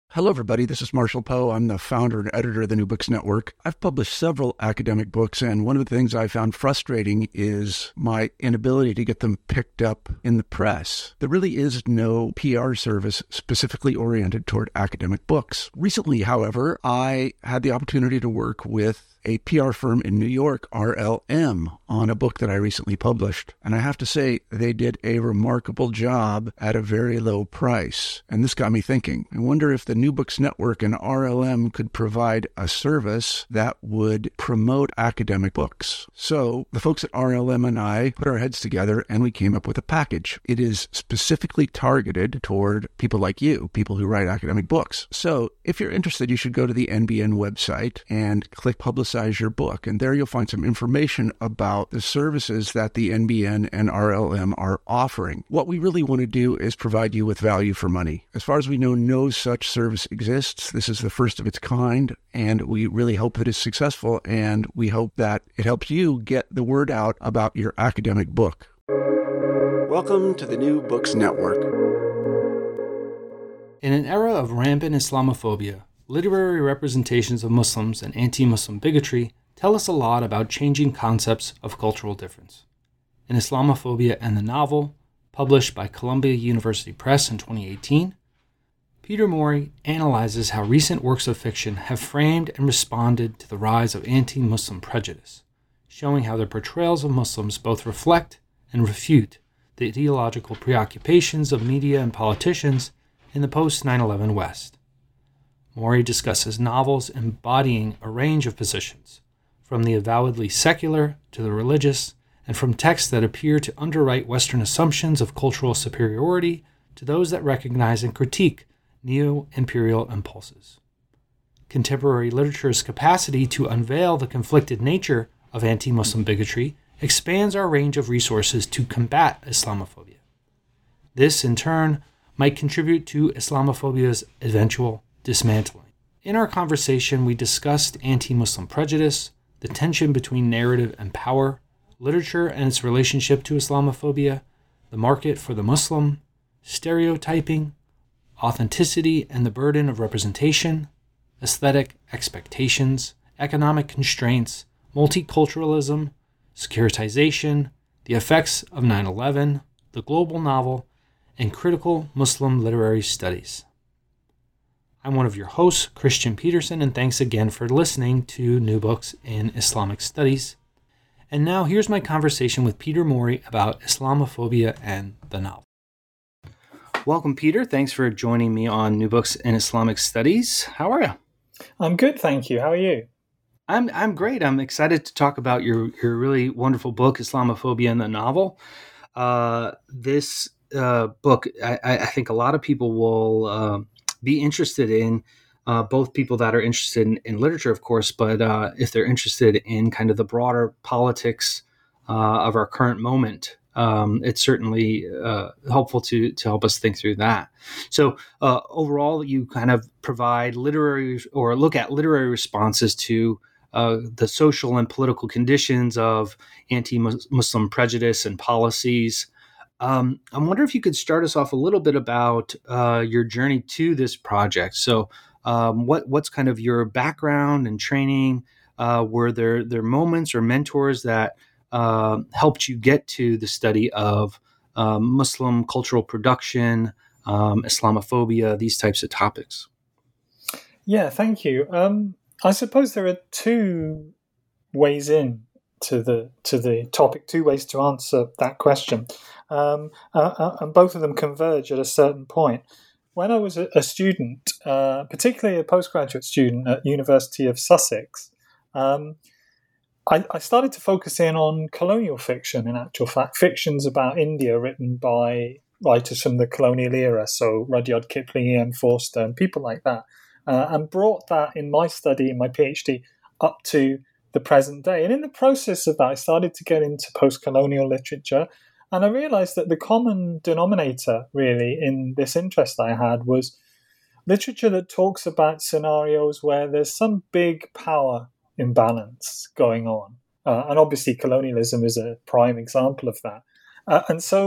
Hello, everybody. This is Marshall Poe. I'm the founder and editor of the New Books Network. I've published several academic books, and one of the things I found frustrating is my inability to get them picked up in the press. There really is no PR service specifically oriented toward academic books. Recently, however, I had the opportunity to work with a PR firm in New York, RLM, on a book that I recently published. And I have to say, they did a remarkable job at a very low price. And this got me thinking. I wonder if the New Books Network and RLM could provide a service that would promote academic books. So the folks at RLM and I put our heads together and we came up with a package. It is specifically targeted toward people like you, people who write academic books. So if you're interested, you should go to the NBN website and click Publicize Your Book. And there you'll find some information about the services that the NBN and RLM are offering. What we really want to do is provide you with value for money. As far as we know, no such service exists. This is the first of its kind, and we really hope that it's successful, and we hope that it helps you get the word out about your academic book. Welcome to the New Books Network. In an era of rampant Islamophobia, literary representations of Muslims and anti-Muslim bigotry tell us a lot about changing concepts of cultural difference. In Islamophobia and the Novel, published by Columbia University Press in 2018, Peter Morey analyzes how recent works of fiction have framed and responded to the rise of anti-Muslim prejudice, showing how their portrayals of Muslims both reflect and refute the ideological preoccupations of media and politicians in the post-9/11 West. Morey discusses novels embodying a range of positions, from the avowedly secular to the religious, and from texts that appear to underwrite Western assumptions of cultural superiority to those that recognize and critique neo-imperial impulses. Contemporary literature's capacity to unveil the conflicted nature of anti-Muslim bigotry expands our range of resources to combat Islamophobia. This, in turn, might contribute to Islamophobia's eventual dismantling. In our conversation, we discussed anti-Muslim prejudice, the tension between narrative and power, literature and its relationship to Islamophobia, the market for the Muslim, stereotyping, authenticity and the burden of representation, aesthetic expectations, economic constraints, multiculturalism, securitization, the effects of 9/11, the global novel, and critical Muslim literary studies. I'm one of your hosts, Christian Peterson, and thanks again for listening to New Books in Islamic Studies. And now here's my conversation with Peter Morey about Islamophobia and the novel. Welcome, Peter. Thanks for joining me on New Books in Islamic Studies. How are you? I'm good, thank you. How are you? I'm great. I'm excited to talk about your really wonderful book, Islamophobia and the Novel. This book, I think a lot of people will be interested in, both people that are interested in literature, of course, but if they're interested in kind of the broader politics of our current moment, it's certainly helpful to help us think through that. So overall, you kind of provide literary or look at literary responses to the social and political conditions of anti-Muslim prejudice and policies. I wonder if you could start us off a little bit about your journey to this project. So what's kind of your background and training? Were there moments or mentors that helped you get to the study of Muslim cultural production, Islamophobia, these types of topics? Yeah, thank you. I suppose there are two ways in to the topic, two ways to answer that question. And both of them converge at a certain point. When I was a student, particularly a postgraduate student at University of Sussex, I started to focus in on colonial fiction, in actual fact, fictions about India written by writers from the colonial era, so Rudyard Kipling, E.M. Forster, and people like that, and brought that in my study, in my PhD, up to the present day. And in the process of that, I started to get into post-colonial literature, and I realized that the common denominator, really, in this interest I had was literature that talks about scenarios where there's some big power imbalance going on. And obviously colonialism is a prime example of that. And so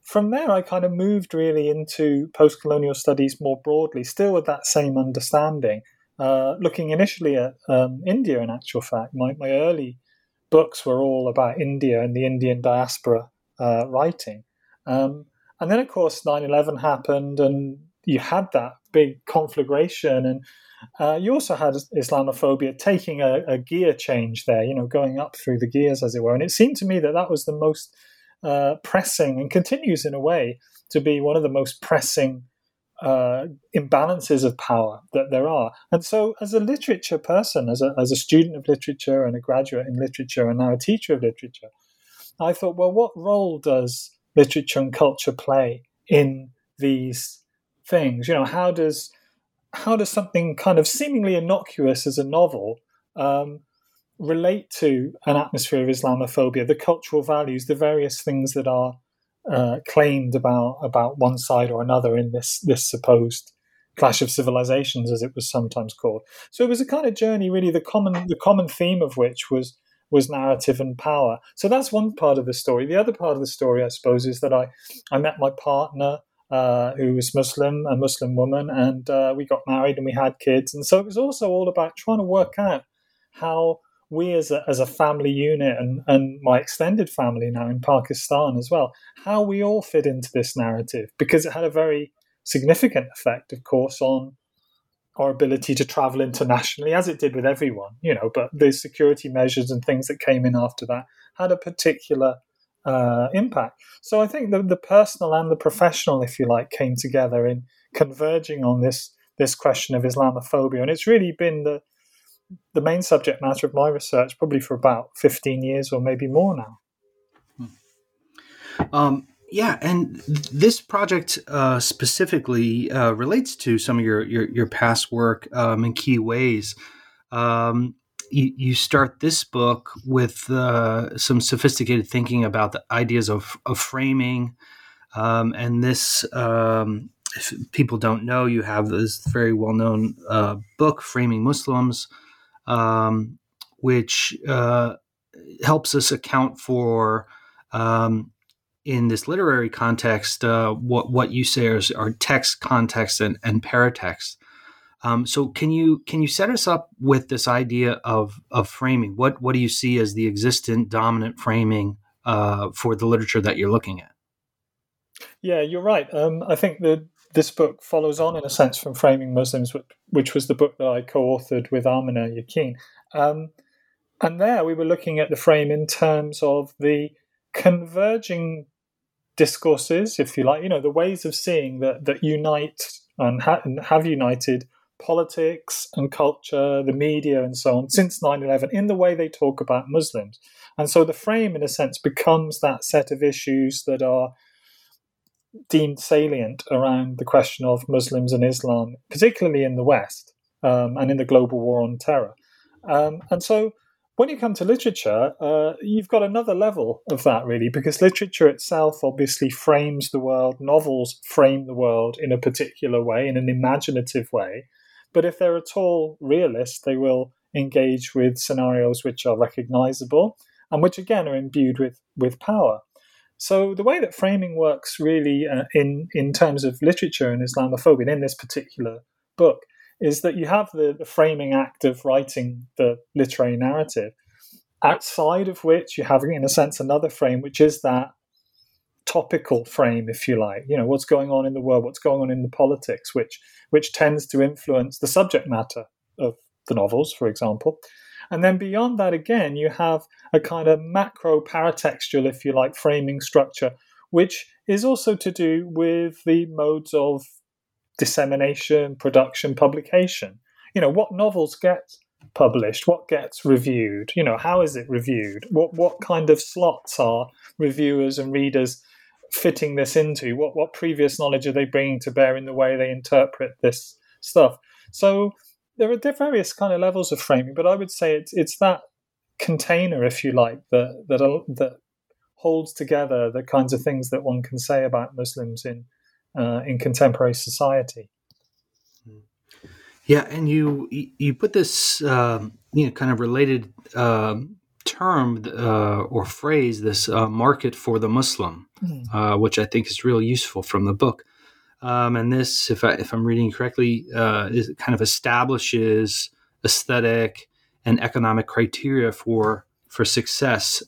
from there, I kind of moved really into post-colonial studies more broadly, still with that same understanding, looking initially at India, in actual fact. My early books were all about India and the Indian diaspora writing. And then, of course, 9/11 happened, and you had that big conflagration, and you also had Islamophobia taking a gear change there, going up through the gears, as it were. And it seemed to me that was the most pressing, and continues in a way to be one of the most pressing imbalances of power that there are. And so, as a literature person, as a student of literature and a graduate in literature and now a teacher of literature, I thought, well, what role does literature and culture play in these things? How does something kind of seemingly innocuous as a novel relate to an atmosphere of Islamophobia, the cultural values, the various things that are claimed about one side or another in this supposed clash of civilizations, as it was sometimes called. So it was a kind of journey, really, the common theme of which was narrative and power. So that's one part of the story. The other part of the story, I suppose, is that I met my partner, who was Muslim, a Muslim woman, and we got married and we had kids. And so it was also all about trying to work out how we as a family unit, and my extended family now in Pakistan as well, how we all fit into this narrative, because it had a very significant effect, of course, on our ability to travel internationally, as it did with everyone, but the security measures and things that came in after that had a particular impact. So I think the personal and the professional, if you like, came together in converging on this question of Islamophobia. And it's really been the main subject matter of my research probably for about 15 years or maybe more now. Yeah, and this project specifically relates to some of your past work in key ways. You start this book with some sophisticated thinking about the ideas of framing, and this, if people don't know, you have this very well-known book, Framing Muslims, which helps us account for, in this literary context, what you say are text, context, and paratext. So can you set us up with this idea of framing? What do you see as the existent dominant framing for the literature that you're looking at? Yeah, you're right. I think that this book follows on, in a sense, from Framing Muslims, which was the book that I co-authored with Amina Yaqeen. And there we were looking at the frame in terms of the converging discourses, if you like, the ways of seeing that unite and have united politics and culture, the media and so on, since 9/11, in the way they talk about Muslims. And so the frame, in a sense, becomes that set of issues that are deemed salient around the question of Muslims and Islam, particularly in the West, and in the global war on terror. And so when you come to literature, you've got another level of that, really, because literature itself obviously frames the world. Novels frame the world in a particular way, in an imaginative way. But if they're at all realist, they will engage with scenarios which are recognizable and which, again, are imbued with power. So the way that framing works, really, in terms of literature and Islamophobia, in this particular book, is that you have the framing act of writing the literary narrative, outside of which you have, in a sense, another frame, which is that topical frame, if you like. What's going on in the world, what's going on in the politics, which tends to influence the subject matter of the novels, for example. And then beyond that, again, you have a kind of macro paratextual, if you like, framing structure, which is also to do with the modes of dissemination, production, publication. What novels get published, what gets reviewed, how is it reviewed, what kind of slots are reviewers and readers fitting this into, what previous knowledge are they bringing to bear in the way they interpret this stuff. So there are various kind of levels of framing, but I would say it's that container, if you like, that holds together the kinds of things that one can say about Muslims in contemporary society. Yeah, and you put this kind of related term term or phrase, this market for the Muslim, which I think is real useful from the book. And this, if I'm reading correctly, is kind of establishes aesthetic and economic criteria for success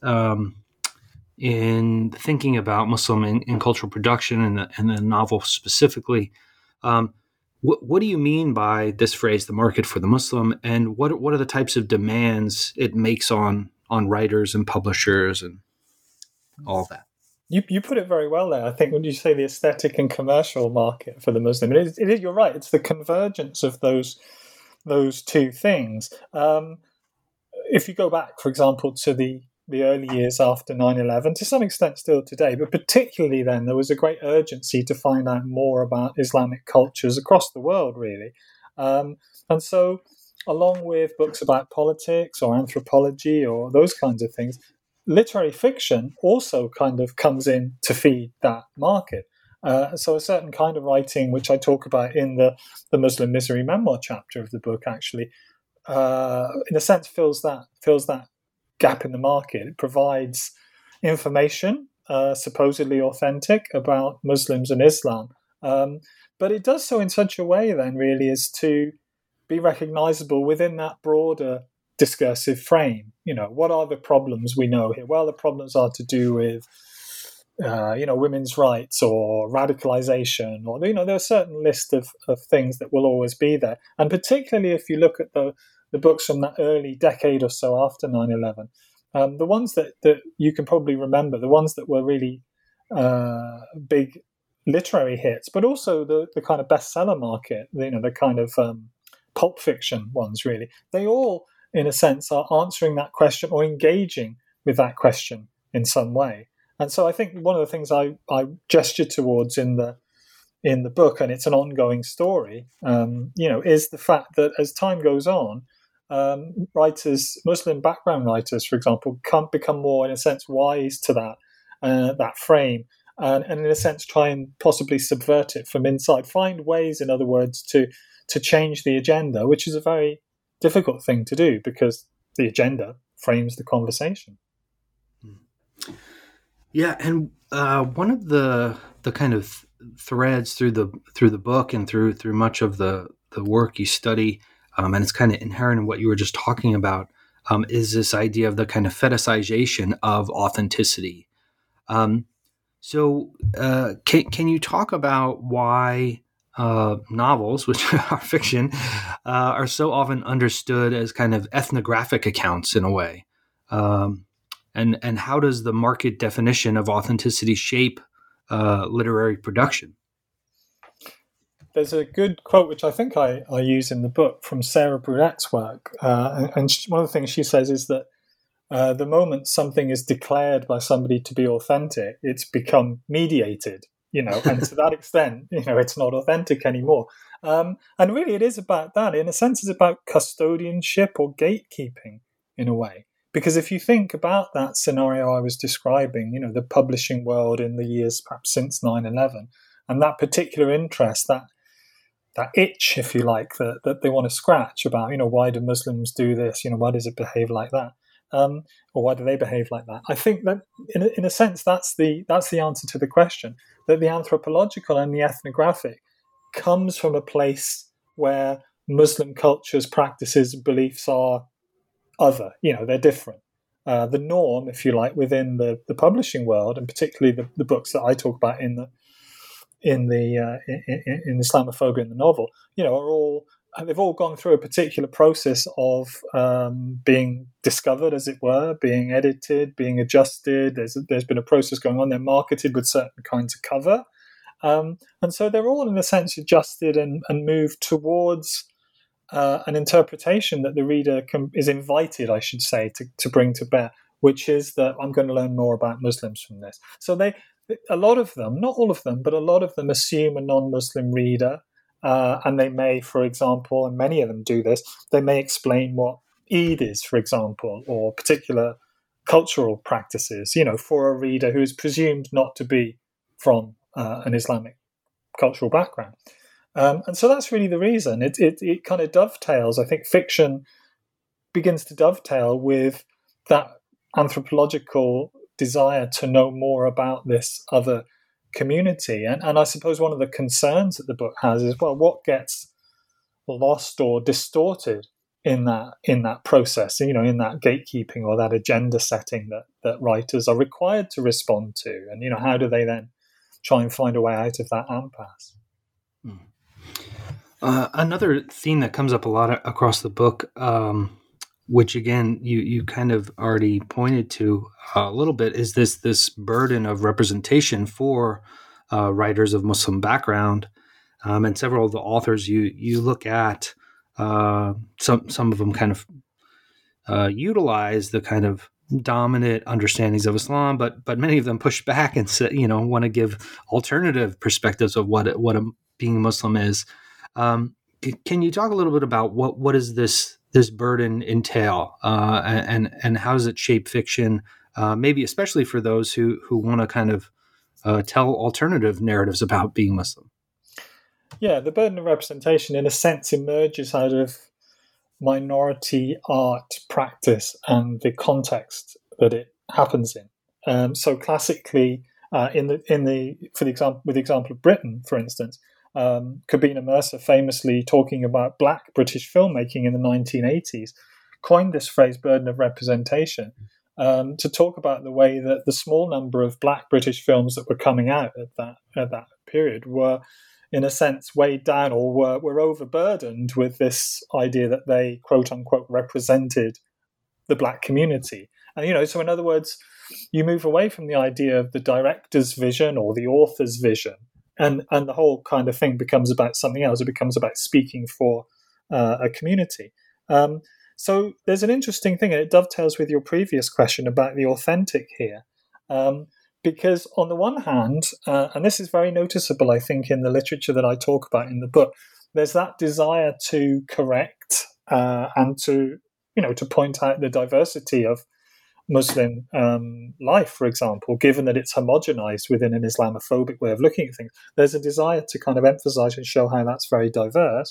in thinking about Muslim and cultural production and the novel specifically. What do you mean by this phrase, the market for the Muslim, and what are the types of demands it makes on writers and publishers and all that? You put it very well there. I think when you say the aesthetic and commercial market for the Muslim, it is, you're right. It's the convergence of those two things. If you go back, for example, to the early years after 9/11, to some extent still today, but particularly then, there was a great urgency to find out more about Islamic cultures across the world, really. And so, along with books about politics or anthropology or those kinds of things, literary fiction also kind of comes in to feed that market. So a certain kind of writing, which I talk about in the Muslim Misery Memoir chapter of the book, actually, in a sense fills that gap in the market. It provides information, supposedly authentic, about Muslims and Islam. But it does so in such a way, then, really, as to be recognizable within that broader discursive frame. What are the problems we know here? Well, the problems are to do with, women's rights or radicalization, or, there are a certain list of things that will always be there. And particularly if you look at the books from that early decade or so after 9/11, the ones that you can probably remember, the ones that were really big literary hits, but also the kind of bestseller market, the kind of pulp fiction ones, really, they all, in a sense, are answering that question or engaging with that question in some way. And so I think one of the things I gesture towards in the book, and it's an ongoing story, is the fact that as time goes on, writers, Muslim background writers, for example, can't become more, in a sense, wise to that frame, and in a sense try and possibly subvert it from inside, find ways, in other words, to change the agenda, which is a very difficult thing to do because the agenda frames the conversation. Yeah, and one of the kind of threads through the book and through much of the work you study, and it's kind of inherent in what you were just talking about, is this idea of the kind of fetishization of authenticity. So can you talk about why novels, which are fiction, are so often understood as kind of ethnographic accounts in a way? And how does the market definition of authenticity shape literary production? There's a good quote, which I think I use in the book, from Sarah Brunet's work. And one of the things she says is that the moment something is declared by somebody to be authentic, it's become mediated, and to that extent, it's not authentic anymore. And really it is about that. In a sense, it's about custodianship or gatekeeping in a way. Because if you think about that scenario I was describing, the publishing world in the years perhaps since 9/11, and that particular interest, that itch, if you like, that they want to scratch about, why do Muslims do this? Why does it behave like that? Or why do they behave like that? I think that, in a sense, that's the answer to the question, that the anthropological and the ethnographic comes from a place where Muslim cultures, practices, beliefs are other. They're different. The norm, if you like, within the publishing world, and particularly the books that I talk about in Islamophobia in the novel, they've all gone through a particular process of being discovered, as it were, being edited, being adjusted. There's been a process going on. They're marketed with certain kinds of cover, and so they're all, in a sense, adjusted and moved towards an interpretation that the reader is invited, I should say, to bring to bear, which is that I'm going to learn more about Muslims from this. So a lot of them, not all of them, but a lot of them assume a non-Muslim reader, and they may, for example, and many of them do this, they may explain what Eid is, for example, or particular cultural practices, for a reader who is presumed not to be from an Islamic cultural background. And so that's really the reason. It kind of dovetails. I think fiction begins to dovetail with that anthropological desire to know more about this other community. And I suppose one of the concerns that the book has is, well, what gets lost or distorted in that process, in that gatekeeping or that agenda setting that writers are required to respond to, and how do they then try and find a way out of that impasse? Another theme that comes up a lot across the book, which again you kind of already pointed to a little bit, is this burden of representation for writers of Muslim background, and several of the authors you look at. Some of them kind of utilize the kind of dominant understandings of Islam, but many of them push back and say, want to give alternative perspectives of what being Muslim is. Can you talk a little bit about what does this burden entail, and how does it shape fiction? Maybe especially for those who want to kind of tell alternative narratives about being Muslim. Yeah, the burden of representation, in a sense, emerges out of minority art practice and the context that it happens in. So classically, with the example of Britain, for instance, Kabina Mercer, famously talking about Black British filmmaking in the 1980s, coined this phrase "burden of representation" to talk about the way that the small number of Black British films that were coming out at that period were, in a sense, weighed down or were overburdened with this idea that they, quote unquote, represented the Black community. And, so in other words, you move away from the idea of the director's vision or the author's vision, and the whole kind of thing becomes about something else. It becomes about speaking for a community. So there's an interesting thing, and it dovetails with your previous question about the authentic here. Because on the one hand, and this is very noticeable, I think, in the literature that I talk about in the book, there's that desire to correct and to point out the diversity of Muslim life, for example, given that it's homogenized within an Islamophobic way of looking at things. There's a desire to kind of emphasize and show how that's very diverse.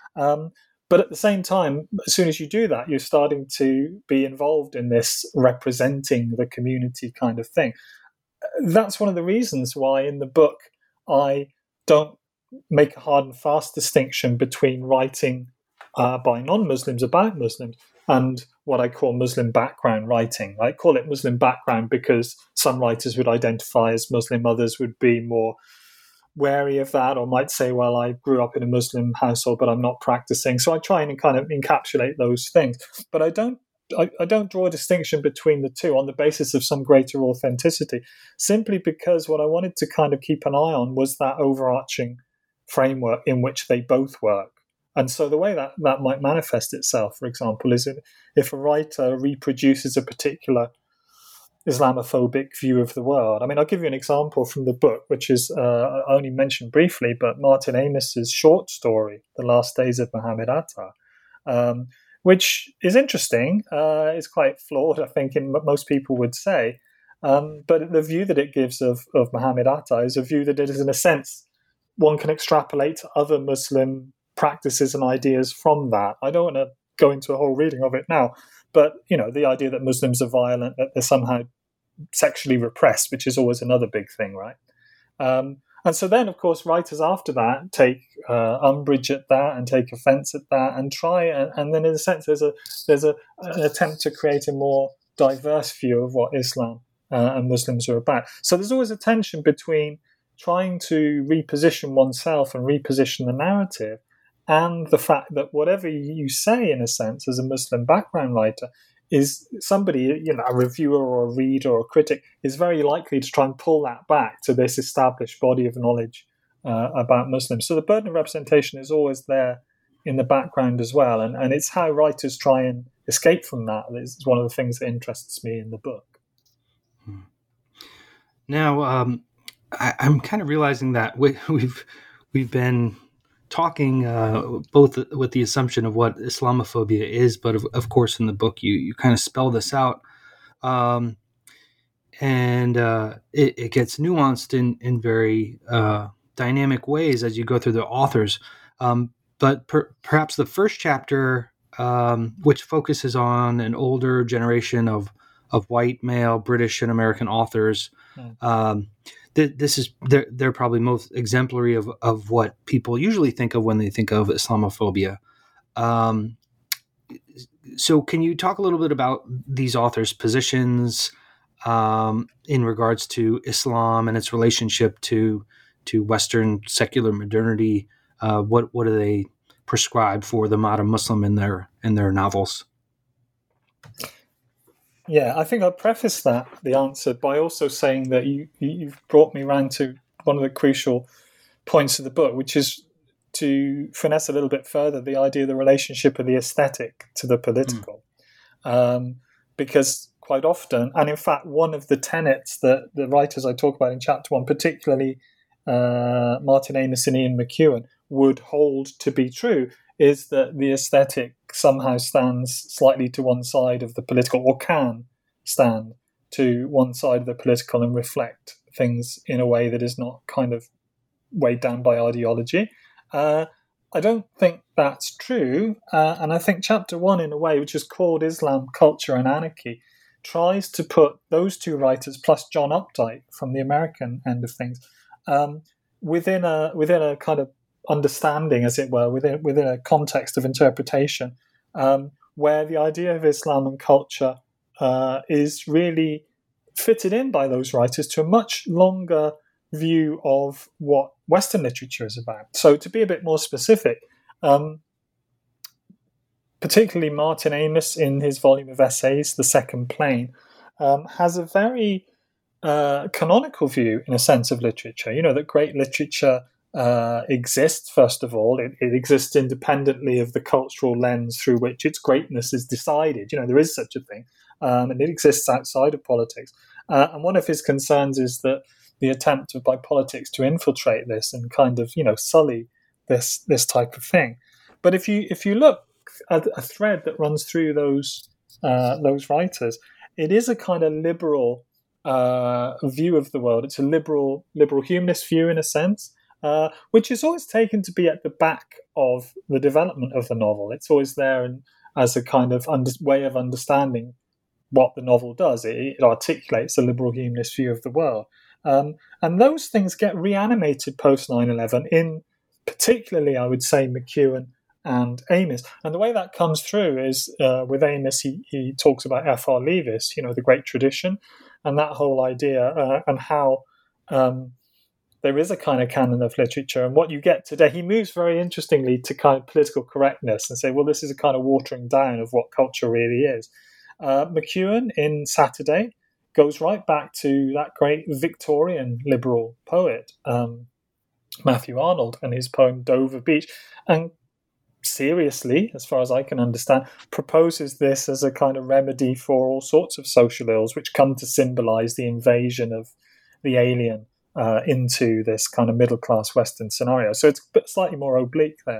But at the same time, as soon as you do that, you're starting to be involved in this representing the community kind of thing. That's one of the reasons why in the book I don't make a hard and fast distinction between writing by non-Muslims about Muslims and what I call Muslim background writing. I call it Muslim background because some writers would identify as Muslim, others would be more wary of that, or might say, well, I grew up in a Muslim household, but I'm not practicing. So I try and kind of encapsulate those things. But I don't draw a distinction between the two on the basis of some greater authenticity, simply because what I wanted to kind of keep an eye on was that overarching framework in which they both work. And so the way that might manifest itself, for example, is if a writer reproduces a particular Islamophobic view of the world. I mean, I'll give you an example from the book, which is I only mentioned briefly, but Martin Amis's short story, The Last Days of Muhammad Atta, which is interesting. It's quite flawed, I think, in what most people would say. But the view that it gives of Muhammad Atta is a view that it is, in a sense, one can extrapolate to other Muslim practices and ideas from that. I don't want to go into a whole reading of it now, but, the idea that Muslims are violent, that they're somehow sexually repressed, which is always another big thing, right? And so then, of course, writers after that take umbrage at that and take offense at that and try, and then in a sense there's an attempt to create a more diverse view of what Islam and Muslims are about. So there's always a tension between trying to reposition oneself and reposition the narrative and the fact that whatever you say, in a sense, as a Muslim background writer, is somebody, a reviewer or a reader or a critic, is very likely to try and pull that back to this established body of knowledge about Muslims. So the burden of representation is always there in the background as well. And it's how writers try and escape from that. It's one of the things that interests me in the book. Now, I'm kind of realizing that we've been talking both with the assumption of what Islamophobia is, but of course in the book you kind of spell this out, and it gets nuanced in very dynamic ways as you go through the authors. But perhaps the first chapter, which focuses on an older generation of white male British and American authors. They're probably most exemplary of what people usually think of when they think of Islamophobia. So can you talk a little bit about these authors' positions in regards to Islam and its relationship to Western secular modernity? What do they prescribe for the modern Muslim in their novels? Yeah, I think I'll preface the answer by also saying that you've brought me around to one of the crucial points of the book, which is to finesse a little bit further the idea of the relationship of the aesthetic to the political. Because quite often, and in fact, one of the tenets that the writers I talk about in chapter 1, particularly Martin Amis and Ian McEwan, would hold to be true, is that the aesthetic somehow stands slightly to one side of the political, or can stand to one side of the political and reflect things in a way that is not kind of weighed down by ideology. I don't think that's true, and I think chapter 1, in a way, which is called Islam, Culture and Anarchy, tries to put those two writers, plus John Updike from the American end of things, within a kind of understanding, as it were, within a context of interpretation, where the idea of Islam and culture is really fitted in by those writers to a much longer view of what Western literature is about. So to be a bit more specific, particularly Martin Amis in his volume of essays, The Second Plane, has a very canonical view, in a sense, of literature. You know, that great literature exists, first of all. It exists independently of the cultural lens through which its greatness is decided. You know, there is such a thing, and it exists outside of politics. And one of his concerns is that the attempt by politics to infiltrate this and kind of, sully this type of thing. But if you look at a thread that runs through those writers, it is a kind of liberal view of the world. It's a liberal humanist view, in a sense, which is always taken to be at the back of the development of the novel. It's always there as a kind of way of understanding what the novel does. It articulates a liberal humanist view of the world. And those things get reanimated post 9/11 in particularly, I would say, McEwan and Amis. And the way that comes through is with Amis, he talks about F.R. Leavis, the great tradition, and that whole idea and how there is a kind of canon of literature. And what you get today, he moves very interestingly to kind of political correctness and say, well, this is a kind of watering down of what culture really is. McEwan in Saturday goes right back to that great Victorian liberal poet, Matthew Arnold, and his poem Dover Beach, and seriously, as far as I can understand, proposes this as a kind of remedy for all sorts of social ills, which come to symbolize the invasion of the alien into this kind of middle-class Western scenario. So it's slightly more oblique there.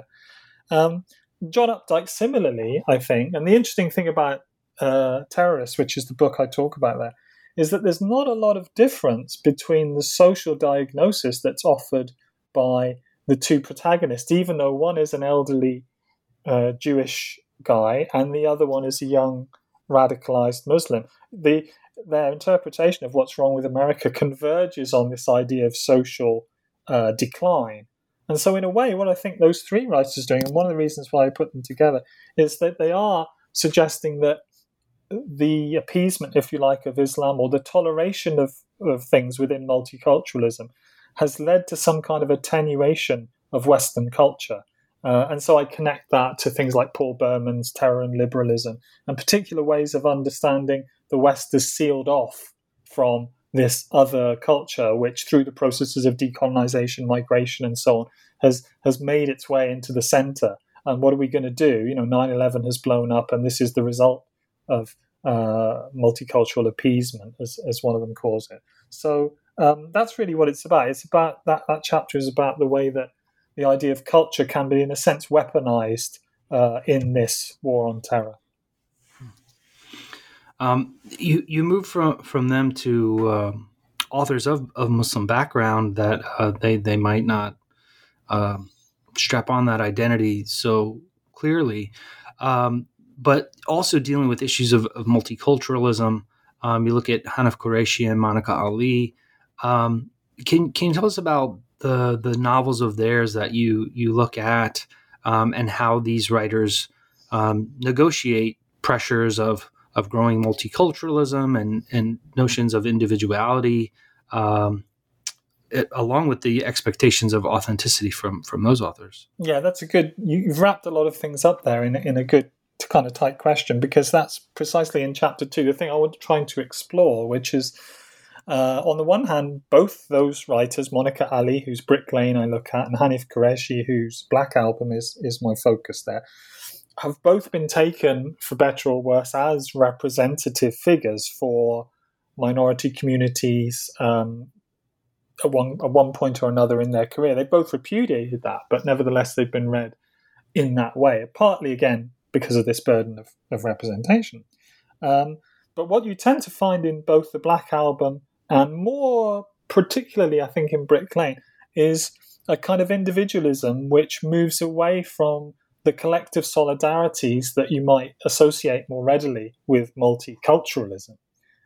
John Updike, similarly, I think, and the interesting thing about Terrorists, which is the book I talk about there, is that there's not a lot of difference between the social diagnosis that's offered by the two protagonists, even though one is an elderly Jewish guy and the other one is a young radicalized Muslim. Their interpretation of what's wrong with America converges on this idea of social decline. And so in a way, what I think those three writers are doing, and one of the reasons why I put them together, is that they are suggesting that the appeasement, if you like, of Islam, or the toleration of things within multiculturalism, has led to some kind of attenuation of Western culture. And so I connect that to things like Paul Berman's Terror and Liberalism, and particular ways of understanding the West is sealed off from this other culture, which through the processes of decolonization, migration, and so on, has made its way into the center. And what are we going to do? 9/11 has blown up, and this is the result of multicultural appeasement, as one of them calls it. So that's really what it's about. It's about that chapter is about the way that the idea of culture can be, in a sense, weaponized in this war on terror. You move from them to authors of Muslim background that they might not strap on that identity so clearly, but also dealing with issues of multiculturalism You look at Hanif Qureshi and Monica Ali. Can you tell us about the novels of theirs that you look at, and how these writers negotiate pressures of growing multiculturalism and notions of individuality, along with the expectations of authenticity from those authors? Yeah, that's a good. You've wrapped a lot of things up there in a good kind of tight question, because that's precisely in chapter 2 the thing I was trying to explore, which is, on the one hand, both those writers, Monica Ali, whose Brick Lane I look at, and Hanif Qureshi, whose Black Album is my focus there, have both been taken, for better or worse, as representative figures for minority communities at one point or another in their career. They both repudiated that, but nevertheless they've been read in that way, partly, again, because of this burden of representation. But what you tend to find in both the Black Album and more particularly, I think, in Brick Lane, is a kind of individualism which moves away from the collective solidarities that you might associate more readily with multiculturalism.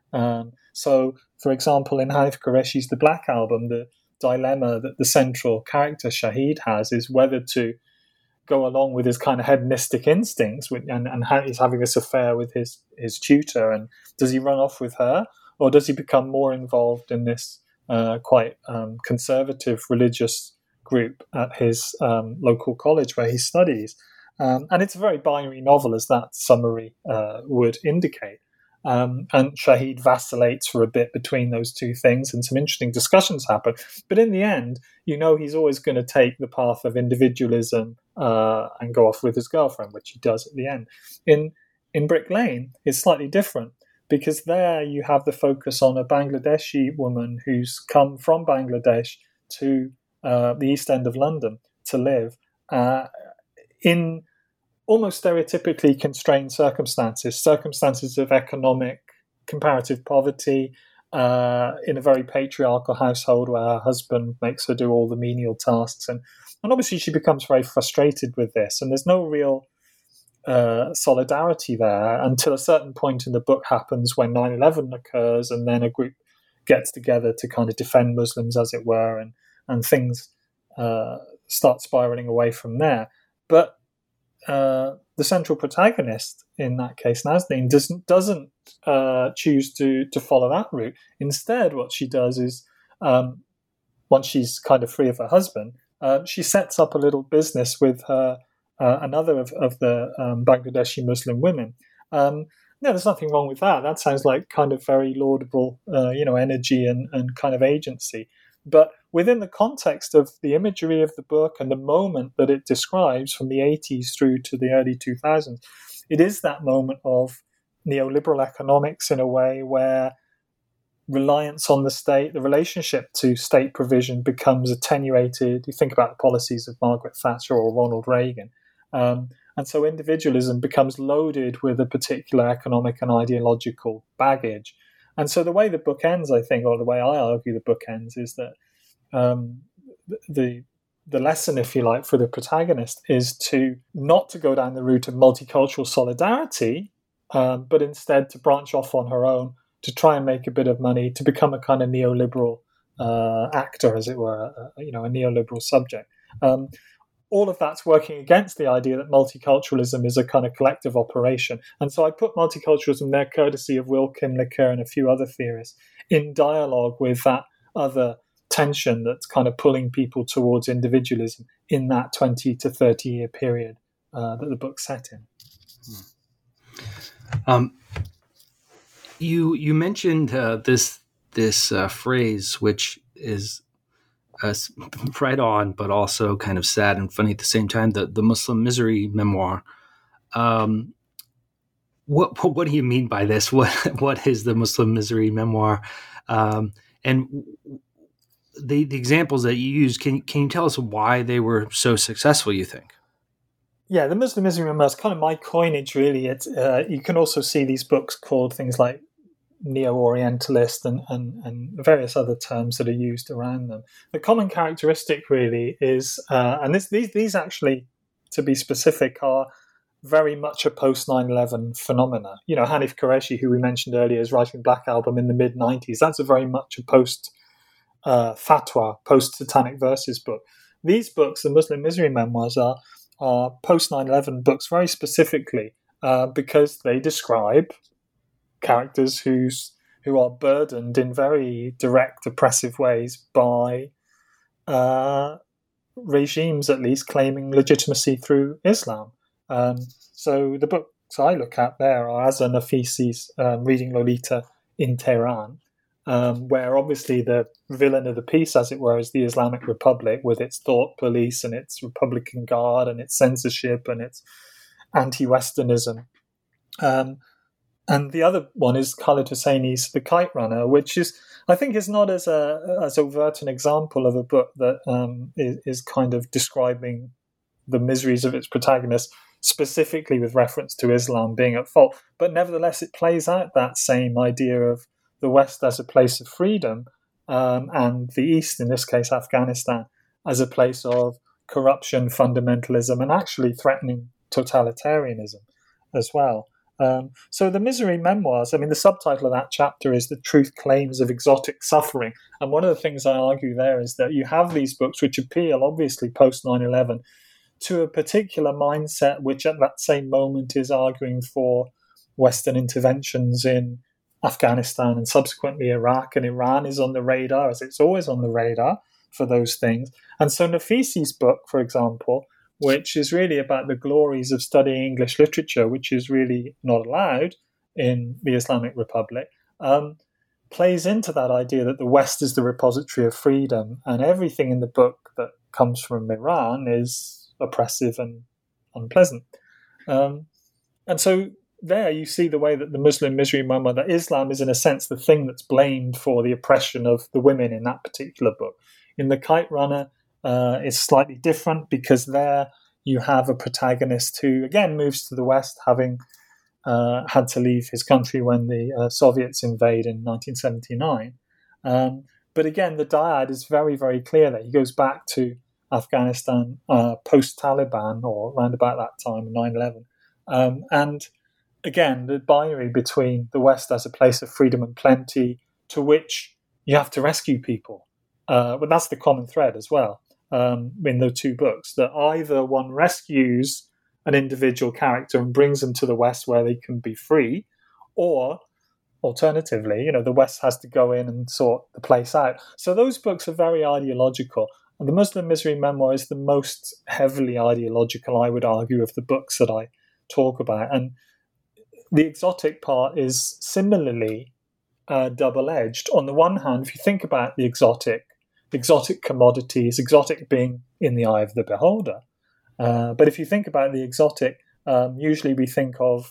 So, for example, in Hanif Qureshi's The Black Album, the dilemma that the central character Shahid has is whether to go along with his kind of hedonistic instincts and he's having this affair with his tutor, and does he run off with her, or does he become more involved in this quite conservative religious group at his local college where he studies? And it's a very binary novel, as that summary would indicate. And Shahid vacillates for a bit between those two things, and some interesting discussions happen. But in the end, he's always going to take the path of individualism and go off with his girlfriend, which he does at the end. In Brick Lane, it's slightly different, because there you have the focus on a Bangladeshi woman who's come from Bangladesh to the East End of London to live in almost stereotypically constrained circumstances of economic comparative poverty, in a very patriarchal household where her husband makes her do all the menial tasks. And obviously she becomes very frustrated with this, and there's no real solidarity there until a certain point in the book happens when 9/11 occurs, and then a group gets together to kind of defend Muslims, as it were, and things start spiraling away from there. But the central protagonist, in that case Nazneen, doesn't choose to follow that route. Instead, what she does is, once she's kind of free of her husband, she sets up a little business with her another of the Bangladeshi Muslim women. There's nothing wrong with that. That sounds like kind of very laudable, energy and kind of agency. But within the context of the imagery of the book and the moment that it describes, from the 80s through to the early 2000s, it is that moment of neoliberal economics, in a way where reliance on the state, the relationship to state provision, becomes attenuated. You think about the policies of Margaret Thatcher or Ronald Reagan. And so individualism becomes loaded with a particular economic and ideological baggage. And so the way the book ends, I think, or the way I argue the book ends, is that the lesson, if you like, for the protagonist is not to go down the route of multicultural solidarity, but instead to branch off on her own, to try and make a bit of money, to become a kind of neoliberal actor, as it were, a neoliberal subject. All of that's working against the idea that multiculturalism is a kind of collective operation. And so I put multiculturalism there, courtesy of Will Kimlicka and a few other theorists, in dialogue with that other tension that's kind of pulling people towards individualism in that 20 to 30 year period that the book's set in. You mentioned this phrase, which is right on, but also kind of sad and funny at the same time, the Muslim misery memoir. What do you mean by this? What is the Muslim misery memoir? And the examples that you use, can you tell us why they were so successful, you think? Yeah, the Muslim misery memoir is kind of my coinage, really. You can also see these books called things like neo-Orientalist and various other terms that are used around them. The common characteristic really is, and these actually, to be specific, are very much a post 9/11 phenomena. You know, Hanif Qureshi, who we mentioned earlier, is writing Black Album in the mid 90s. That's a very much a post fatwa, post Satanic Verses book. These books, the Muslim Misery Memoirs, are post 9/11 books very specifically because they describe characters who are burdened in very direct, oppressive ways by regimes, at least, claiming legitimacy through Islam. So the books I look at there are Asa Nafisi's Reading Lolita in Tehran, where obviously the villain of the piece, as it were, is the Islamic Republic with its thought police and its Republican Guard and its censorship and its anti-Westernism. And the other one is Khalid Hosseini's The Kite Runner, which I think is not as overt an example of a book that is kind of describing the miseries of its protagonist, specifically with reference to Islam being at fault. But nevertheless, it plays out that same idea of the West as a place of freedom, and the East, in this case Afghanistan, as a place of corruption, fundamentalism, and actually threatening totalitarianism as well. So the Misery Memoirs, I mean, the subtitle of that chapter is The Truth Claims of Exotic Suffering. And one of the things I argue there is that you have these books which appeal, obviously, post 9/11, to a particular mindset which at that same moment is arguing for Western interventions in Afghanistan and subsequently Iraq, and Iran is on the radar, as it's always on the radar for those things. And so Nafisi's book, for example, which is really about the glories of studying English literature, which is really not allowed in the Islamic Republic, plays into that idea that the West is the repository of freedom, and everything in the book that comes from Iran is oppressive and unpleasant. And so there you see the way that the Muslim Misery Memoir, that Islam is in a sense the thing that's blamed for the oppression of the women in that particular book. In The Kite Runner, it's slightly different because there you have a protagonist who, again, moves to the West, having had to leave his country when the Soviets invade in 1979. But again, the dyad is very, very clear that he goes back to Afghanistan post-Taliban, or around about that time, 9/11. And again, the binary between the West as a place of freedom and plenty, to which you have to rescue people. But that's the common thread as well in the two books, that either one rescues an individual character and brings them to the West where they can be free, or alternatively, the West has to go in and sort the place out. So those books are very ideological. And the Muslim Misery Memoir is the most heavily ideological, I would argue, of the books that I talk about. And the exotic part is similarly double-edged. On the one hand, if you think about the exotic commodities, exotic being in the eye of the beholder. But if you think about the exotic, usually we think of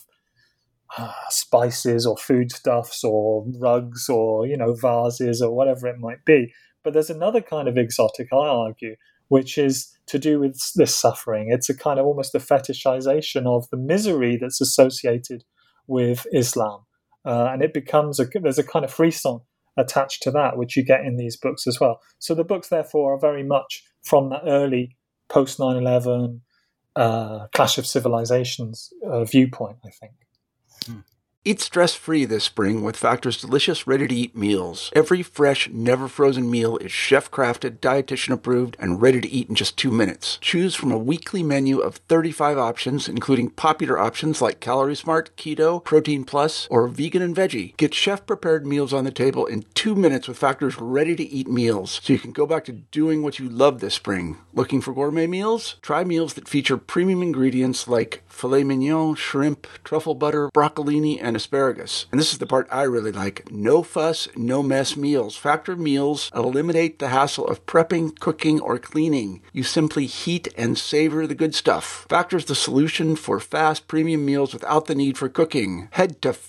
spices or foodstuffs or rugs or, vases or whatever it might be. But there's another kind of exotic, I argue, which is to do with this suffering. It's a kind of almost a fetishization of the misery that's associated with Islam. And it becomes there's a kind of frisson attached to that, which you get in these books as well. So the books, therefore, are very much from that early post 9/11 Clash of Civilizations viewpoint, I think. Eat stress-free this spring with Factor's delicious, ready-to-eat meals. Every fresh, never-frozen meal is chef-crafted, dietitian-approved, and ready to eat in just 2 minutes. Choose from a weekly menu of 35 options, including popular options like Calorie Smart, Keto, Protein Plus, or Vegan and Veggie. Get chef-prepared meals on the table in 2 minutes with Factor's ready-to-eat meals, so you can go back to doing what you love this spring. Looking for gourmet meals? Try meals that feature premium ingredients like filet mignon, shrimp, truffle butter, broccolini, and asparagus. And this is the part I really like. No fuss, no mess meals. Factor meals eliminate the hassle of prepping, cooking, or cleaning. You simply heat and savor the good stuff. Factor's the solution for fast premium meals without the need for cooking. Head to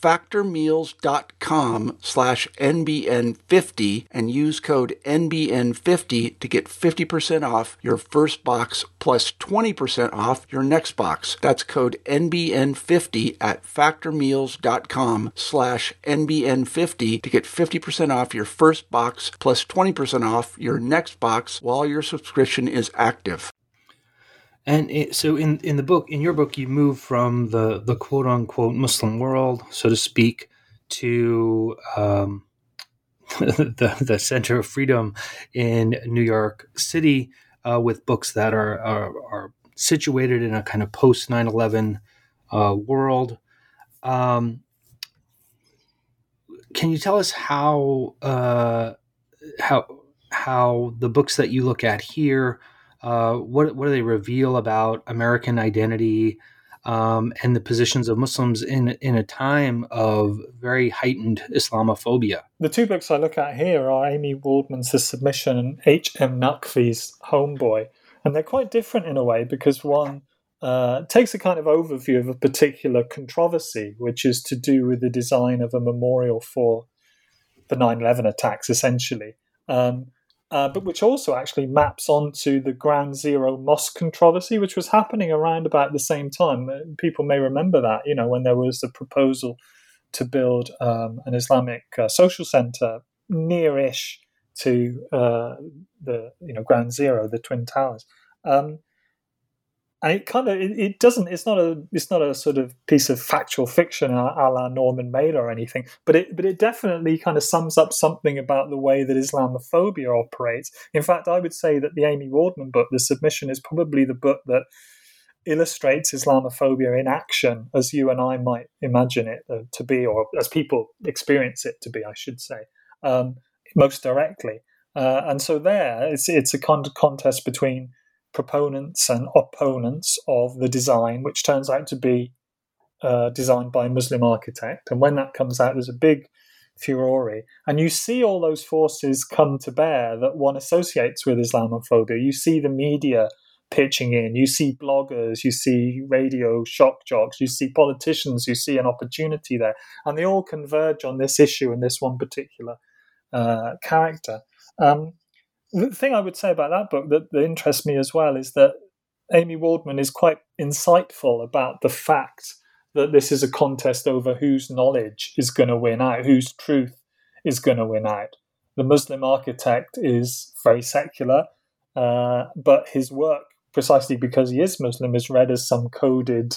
factormeals.com/NBN50 and use code NBN50 to get 50% off your first box plus 20% off your next box. That's code NBN50 at factormeals.com/NBN50 to get 50% off your first box plus 20% off your next box while your subscription is active. And so in the book, in your book, you move from the quote unquote Muslim world, so to speak, to the center of freedom in New York City, with books that are situated in a kind of post 9/11 world. Can you tell us how the books that you look at here, what do they reveal about American identity, and the positions of Muslims in a time of very heightened Islamophobia? The two books I look at here are Amy Waldman's The Submission and H.M. Naqvi's Homeboy. And they're quite different in a way, because one takes a kind of overview of a particular controversy, which is to do with the design of a memorial for the 9/11 attacks, essentially. But which also actually maps onto the Ground Zero Mosque controversy, which was happening around about the same time. People may remember that, when there was the proposal to build an Islamic social center near-ish to the Ground Zero, the Twin Towers. And it's not a sort of piece of factual fiction a la Norman Mailer or anything, but it definitely kind of sums up something about the way that Islamophobia operates. In fact, I would say that the Amy Waldman book, The Submission, is probably the book that illustrates Islamophobia in action as you and I might imagine it to be, or as people experience it to be, I should say, most directly. And so it's a contest between proponents and opponents of the design, which turns out to be designed by a Muslim architect. And when that comes out, there's a big furore. And you see all those forces come to bear that one associates with Islamophobia. You see the media pitching in, you see bloggers, you see radio shock jocks, you see politicians, you see an opportunity there. And they all converge on this issue and this one particular character. The thing I would say about that book that interests me as well is that Amy Waldman is quite insightful about the fact that this is a contest over whose knowledge is going to win out, whose truth is going to win out. The Muslim architect is very secular, but his work, precisely because he is Muslim, is read as some coded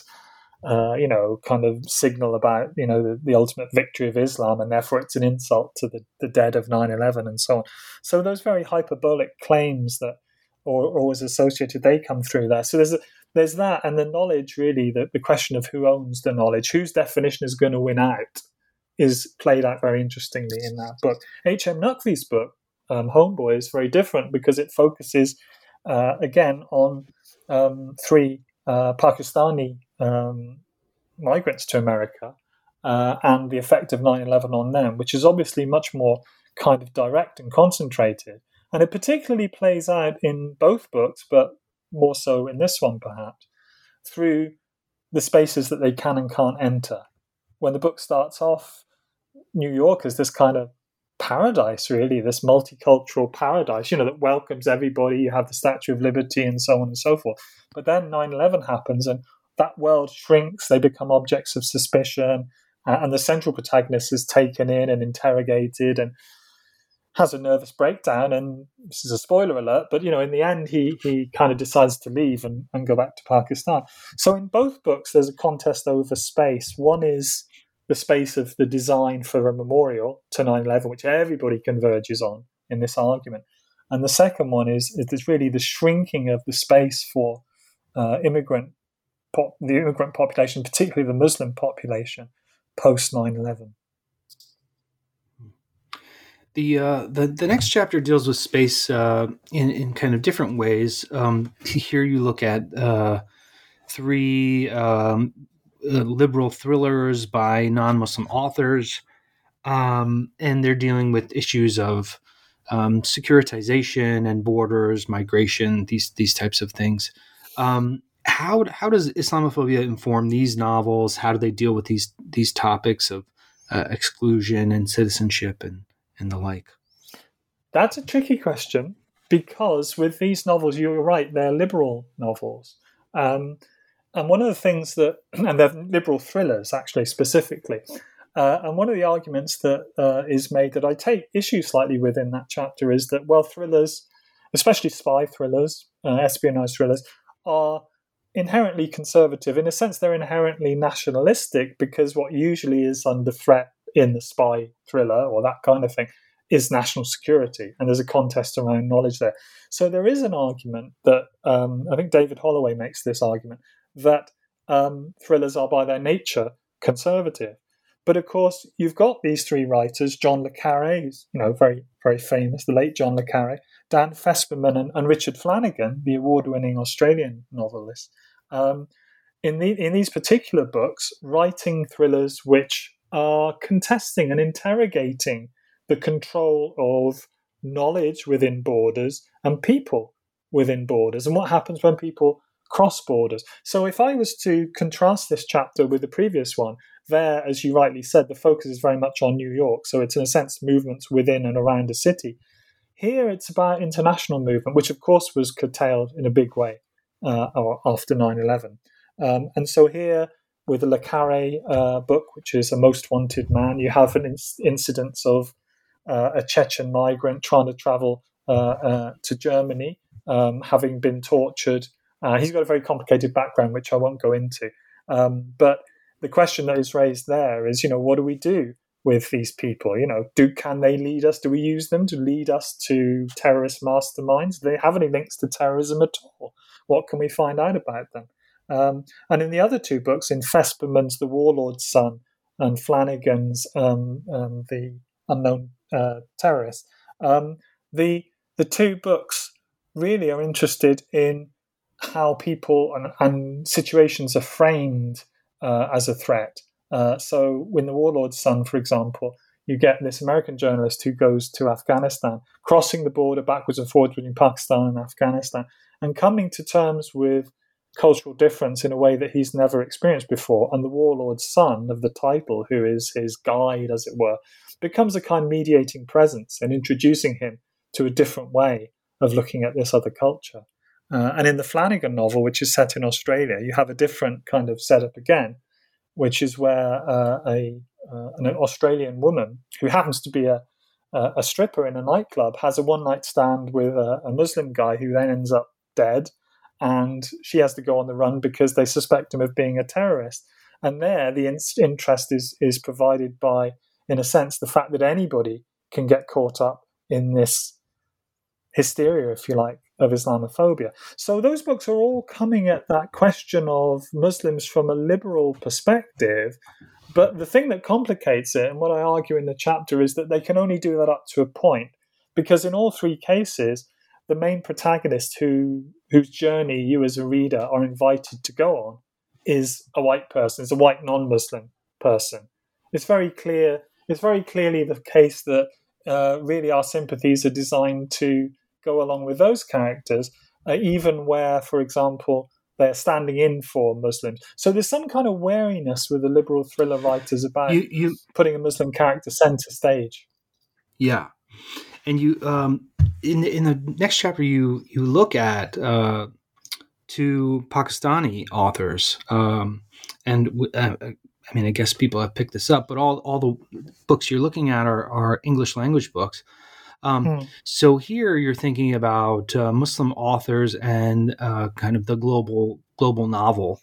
kind of signal about, the ultimate victory of Islam, and therefore it's an insult to the dead of 9/11 and so on. So those very hyperbolic claims that are always associated, they come through there. So there's that, and the knowledge, really, the question of who owns the knowledge, whose definition is going to win out, is played out very interestingly in that book. H.M. Naqvi's book, Homeboy, is very different because it focuses, again, on three Pakistani migrants to America and the effect of 9/11 on them, which is obviously much more kind of direct and concentrated. And it particularly plays out in both books, but more so in this one perhaps, through the spaces that they can and can't enter. When the book starts off, New York is this kind of paradise, really, this multicultural paradise, that welcomes everybody. You have the Statue of Liberty and so on and so forth. But then 9/11 happens and that world shrinks. They become objects of suspicion, and the central protagonist is taken in and interrogated and has a nervous breakdown. And this is a spoiler alert, but in the end he kind of decides to leave and go back to Pakistan. So in both books there's a contest over space. One is the space of the design for a memorial to 9/11, which everybody converges on in this argument. And the second one is really the shrinking of the space for the immigrant population, particularly the Muslim population, post 9/11. The next chapter deals with space in kind of different ways. Here you look at three liberal thrillers by non-Muslim authors, and they're dealing with issues of securitization and borders, migration, these types of things. How does Islamophobia inform these novels? How do they deal with these topics of exclusion and citizenship and the like? That's a tricky question, because with these novels, you're right, they're liberal novels. And one of the things and they're liberal thrillers, actually, specifically. And one of the arguments that is made that I take issue slightly with in that chapter is that, well, thrillers, especially spy thrillers, espionage thrillers, are inherently conservative. In a sense, they're inherently nationalistic, because what usually is under threat in the spy thriller or that kind of thing is national security, and there's a contest around knowledge there. So there is an argument that I think David Holloway makes this argument that thrillers are by their nature conservative. But of course, you've got these three writers: John le Carré, very, very famous, the late John le Carré, Dan Fesperman, and Richard Flanagan, the award-winning Australian novelist. In these particular books, writing thrillers which are contesting and interrogating the control of knowledge within borders and people within borders, and what happens when people cross borders. So if I was to contrast this chapter with the previous one, there, as you rightly said, the focus is very much on New York. So it's, in a sense, movements within and around a city. Here it's about international movement, which of course was curtailed in a big way after 9/11. And so here, with the le Carré book, which is A Most Wanted Man, you have an incidence of a Chechen migrant trying to travel to Germany, having been tortured. He's got a very complicated background, which I won't go into. But the question that is raised there is, what do we do with these people? Can they lead us? Do we use them to lead us to terrorist masterminds? Do they have any links to terrorism at all? What can we find out about them? And in the other two books, in Fesperman's The Warlord's Son and Flanagan's The Unknown Terrorist, the two books really are interested in how people and situations are framed as a threat. So in The Warlord's Son, for example, you get this American journalist who goes to Afghanistan, crossing the border backwards and forwards between Pakistan and Afghanistan, and coming to terms with cultural difference in a way that he's never experienced before. And the Warlord's Son of the title, who is his guide, as it were, becomes a kind of mediating presence and introducing him to a different way of looking at this other culture. And in the Flanagan novel, which is set in Australia, you have a different kind of setup again, which is where an Australian woman who happens to be a stripper in a nightclub has a one-night stand with a Muslim guy who then ends up dead, and she has to go on the run because they suspect him of being a terrorist. And there, the interest is provided by, in a sense, the fact that anybody can get caught up in this hysteria, if you like, of Islamophobia. So those books are all coming at that question of Muslims from a liberal perspective. But the thing that complicates it, and what I argue in the chapter, is that they can only do that up to a point, because in all three cases, the main protagonist whose journey you as a reader are invited to go on is a white person, is a white non-Muslim person. It's very clear. It's very clearly the case that really our sympathies are designed to go along with those characters, even where, for example, they're standing in for Muslims. So there's some kind of wariness with the liberal thriller writers about putting a Muslim character center stage. Yeah, and you in the next chapter you look at two Pakistani authors, I mean, I guess people have picked this up, but all the books you're looking at are English language books. So here you're thinking about Muslim authors and kind of the global novel.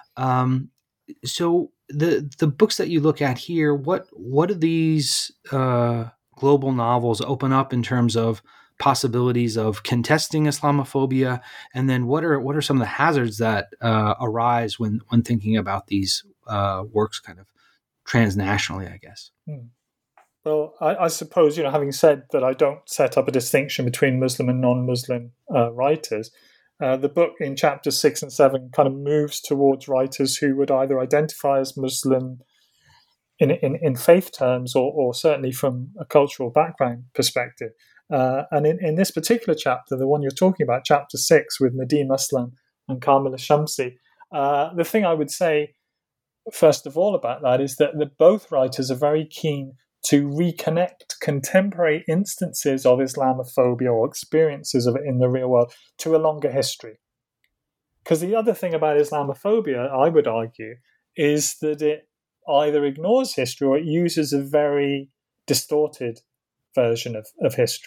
So the books that you look at here, what do these global novels open up in terms of possibilities of contesting Islamophobia, and then what are some of the hazards that arise when thinking about these works kind of transnationally, I guess? Well, I suppose, having said that I don't set up a distinction between Muslim and non-Muslim writers, the book in chapters 6 and 7 kind of moves towards writers who would either identify as Muslim in faith terms or certainly from a cultural background perspective. And in this particular chapter, the one you're talking about, chapter 6, with Nadim Aslam and Kamila Shamsi, the thing I would say, first of all, about that is that both writers are very keen to reconnect contemporary instances of Islamophobia or experiences of it in the real world to a longer history. Because the other thing about Islamophobia, I would argue, is that it either ignores history or it uses a very distorted version of history.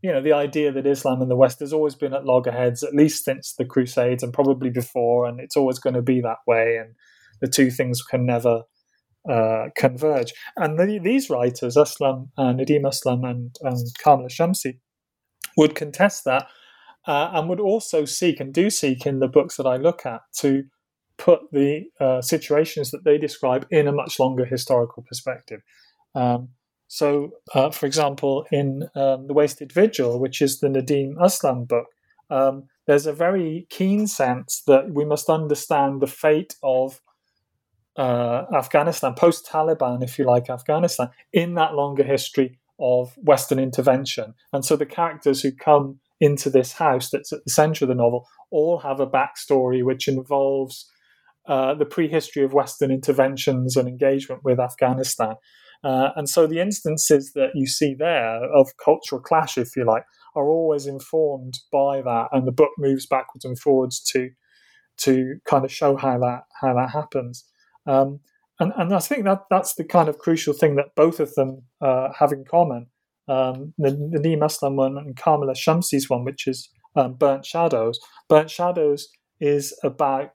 the idea that Islam in the West has always been at loggerheads, at least since the Crusades and probably before, and it's always going to be that way, and the two things can never converge. And these writers, Nadim Aslam and Kamala Shamsi, would contest that, and would also seek in the books that I look at to put the situations that they describe in a much longer historical perspective. So, for example, in The Wasted Vigil, which is the Nadim Aslam book, there's a very keen sense that we must understand the fate of Afghanistan, post-Taliban, if you like, Afghanistan, in that longer history of Western intervention. And so the characters who come into this house that's at the center of the novel all have a backstory which involves the prehistory of Western interventions and engagement with Afghanistan. And so the instances that you see there of cultural clash, if you like, are always informed by that, and the book moves backwards and forwards to kind of show how that happens. And I think that's the kind of crucial thing that both of them have in common. The Nadim Aslam one and Kamala Shamsi's one, which is Burnt Shadows. Burnt Shadows is about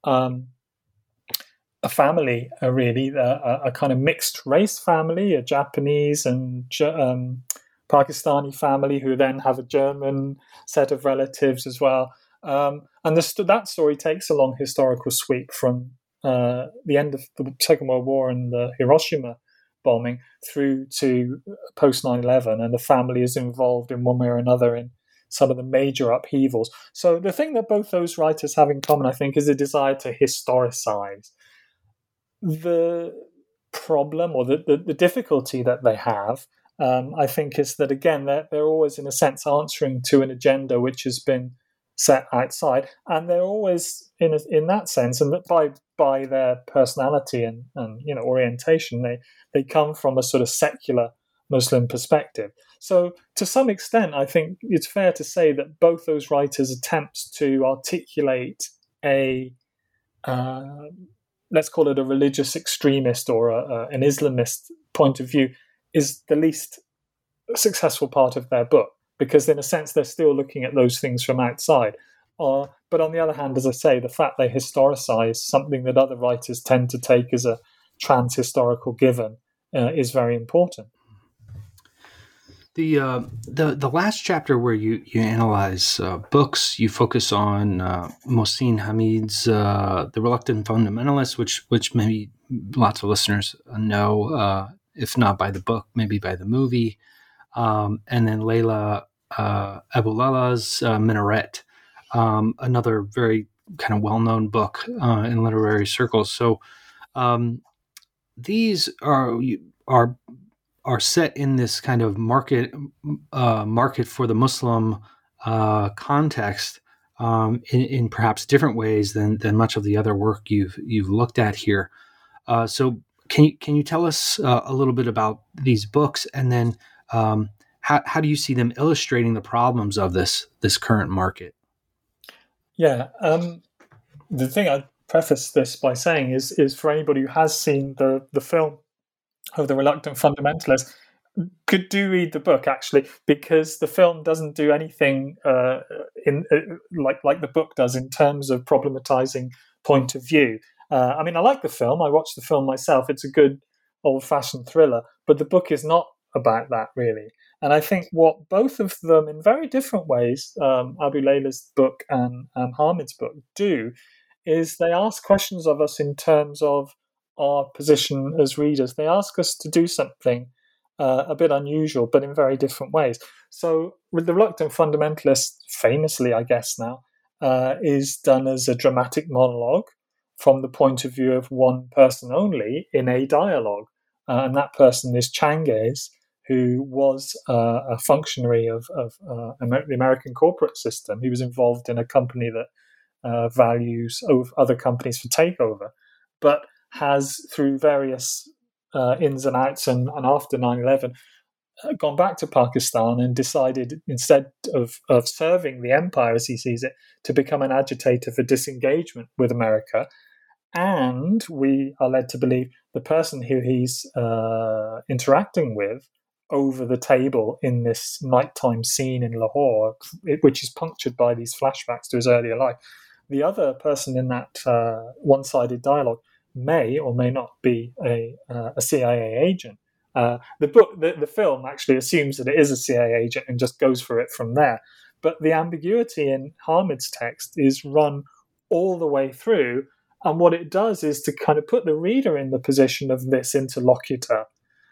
a family, really, a kind of mixed race family, a Japanese and Pakistani family who then have a German set of relatives as well. And that story takes a long historical sweep from the end of the Second World War and the Hiroshima bombing through to post 9/11, and the family is involved in one way or another in some of the major upheavals. So the thing that both those writers have in common, I think, is a desire to historicize. The problem or the difficulty that they have, I think, is that, again, they're always, in a sense, answering to an agenda which has been set outside, and they're always in that sense, and that by their personality and orientation, they come from a sort of secular Muslim perspective. So to some extent, I think it's fair to say that both those writers' attempts to articulate a let's call it a religious extremist or an Islamist point of view is the least successful part of their book, because in a sense they're still looking at those things from outside. But on the other hand, as I say, the fact they historicize something that other writers tend to take as a trans-historical given is very important. The last chapter where you analyze books, you focus on Mohsin Hamid's The Reluctant Fundamentalist, which maybe lots of listeners know, if not by the book, maybe by the movie, and then Layla Abouallah's Minaret, another very kind of well-known book in literary circles. So these are set in this kind of market for the Muslim context in perhaps different ways than much of the other work you've looked at here. So can you tell us a little bit about these books, and then how do you see them illustrating the problems of this current market? Yeah, the thing I'd preface this by saying is for anybody who has seen the film of The Reluctant Fundamentalist, could read the book, actually, because the film doesn't do anything like the book does in terms of problematizing point of view. I mean, I like the film. I watched the film myself. It's a good old-fashioned thriller, but the book is not about that, really. And I think what both of them, in very different ways, Abu'Laylah's book and Hamid's book, do is they ask questions of us in terms of our position as readers. They ask us to do something a bit unusual, but in very different ways. So with The Reluctant Fundamentalist, famously, I guess now, is done as a dramatic monologue from the point of view of one person only in a dialogue. And that person is Changiz, who was a functionary of the American corporate system. He was involved in a company that values other companies for takeover, but has, through various ins and outs and after 9/11, gone back to Pakistan and decided, instead of serving the empire as he sees it, to become an agitator for disengagement with America. And we are led to believe the person who he's interacting with over the table in this nighttime scene in Lahore, which is punctured by these flashbacks to his earlier life. The other person in that one-sided dialogue may or may not be a CIA agent. The film actually assumes that it is a CIA agent and just goes for it from there. But the ambiguity in Hamid's text is run all the way through, and what it does is to kind of put the reader in the position of this interlocutor,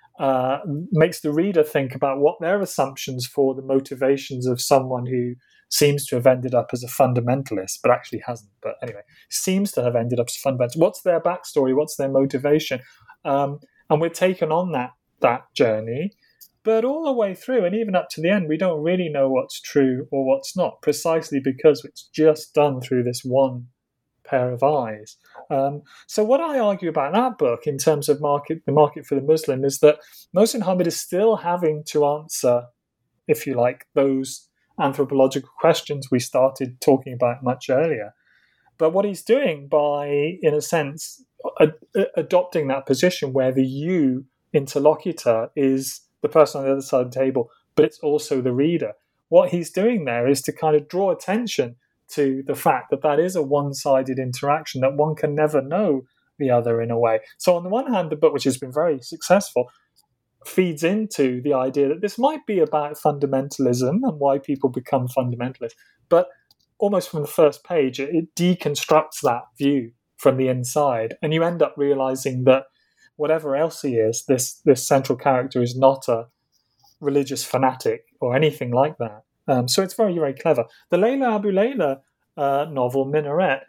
makes the reader think about what their assumptions for the motivations of someone who seems to have ended up as a fundamentalist, but actually hasn't. But anyway, seems to have ended up as a fundamentalist. What's their backstory? What's their motivation? And we're taken on that journey. But all the way through, and even up to the end, we don't really know what's true or what's not, precisely because it's just done through this one pair of eyes. So what I argue about that book in terms of the market for the Muslim is that Mohsin Hamid is still having to answer, if you like, those anthropological questions we started talking about much earlier. But what he's doing by, in a sense, adopting that position where the you interlocutor is the person on the other side of the table, but it's also the reader. What he's doing there is to kind of draw attention to the fact that that is a one-sided interaction, that one can never know the other in a way. So on the one hand, the book, which has been very successful, feeds into the idea that this might be about fundamentalism and why people become fundamentalists. But almost from the first page, it deconstructs that view from the inside. And you end up realizing that whatever else he is, this central character is not a religious fanatic or anything like that. So it's very, very clever. The Layla Abu Layla novel, Minaret,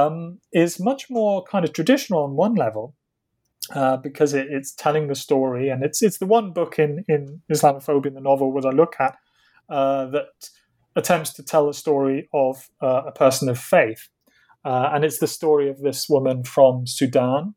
is much more kind of traditional on one level, because it's telling the story, and it's the one book in Islamophobia in the novel that I look at that attempts to tell the story of a person of faith. And it's the story of this woman from Sudan